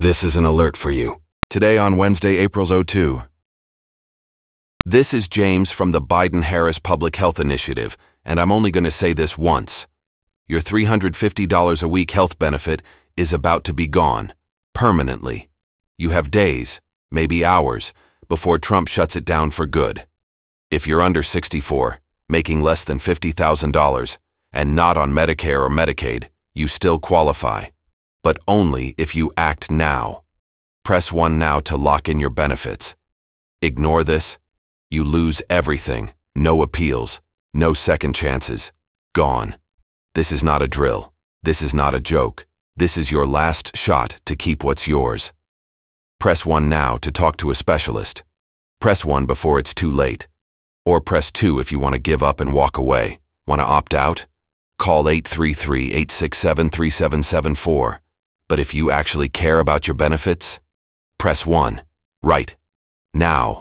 This is an alert for you. Today on Wednesday, April 02. This is James from the Biden-Harris Public Health Initiative, and I'm only going to say this once. Your $350 a week health benefit is about to be gone, permanently. You have days, maybe hours, before Trump shuts it down for good. If you're under 64, making less than $50,000, and not on Medicare or Medicaid, you still qualify. But only if you act now. Press 1 now to lock in your benefits. Ignore this. You lose everything. No appeals. No second chances. Gone. This is not a drill. This is not a joke. This is your last shot to keep what's yours. Press 1 now to talk to a specialist. Press 1 before it's too late. Or press 2 if you want to give up and walk away. Want to opt out? Call 833-867-3774. But if you actually care about your benefits, press 1. Right. Now.